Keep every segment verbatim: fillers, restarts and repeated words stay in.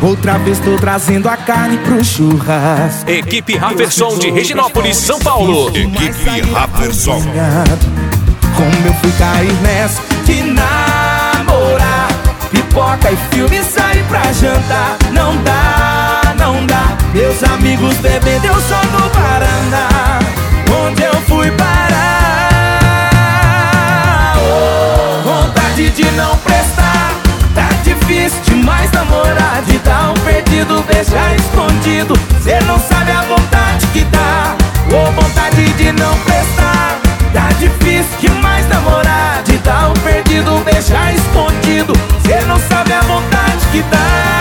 Outra vez tô trazendo a carne pro churrasco. Equipe Rafferson de Reginópolis, São Paulo. Equipe Rafferson. Como eu fui cair nessa de namorar, pipoca e filme, sair pra jantar. Não dá, não dá. Meus amigos bebendo, eu só no varanda. Onde eu fui parar? Oh, vontade de não prestar. Tá difícil demais namorar, de dar um perdido, beijar escondido. Cê não sabe a vontade que dá. Oh, vontade de não prestar. Tá difícil demais namorar, de dar um perdido, beijar escondido. Cê não sabe a vontade que dá.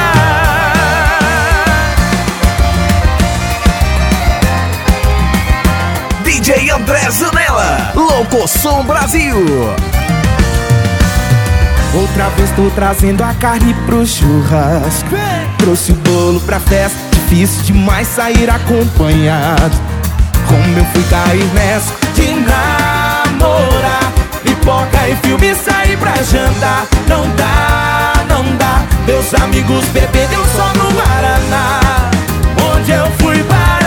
D J André Zanella, Locosom Brasil. Outra vez tô trazendo a carne pro churrasco. Trouxe o bolo pra festa, difícil demais sair acompanhado. Como eu fui cair nessa de namorar, pipoca e filme, sair pra jantar. Não dá, não dá. Meus amigos bebendo, eu só no Guaraná. Onde eu fui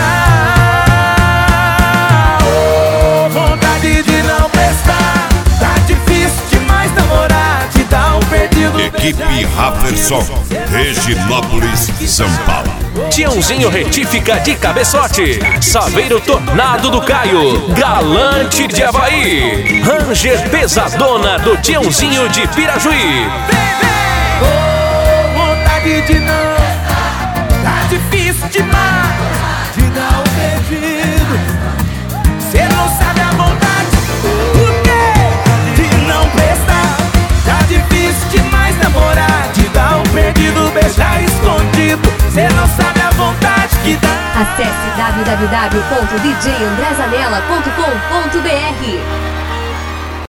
parar? Oh, vontade de não prestar. Tá difícil demais namorar, de dar um perdido. Equipe Rafferson, Reginópolis, São Paulo. Tiãozinho Retífica de Cabeçote, Saveiro Tornado do Caio, Galante de Havaí, Ranger Pesadona do Tiãozinho de Pirajuí. Oh, vontade de não. Tá difícil demais de dar um perdido. Cê não sabe a vontade, o quê? De não prestar. Tá difícil demais namorar, de dar um perdido, beijar escondido. Cê não sabe a vontade que dá. Acesse w w w ponto d j andré zanella ponto com ponto b r.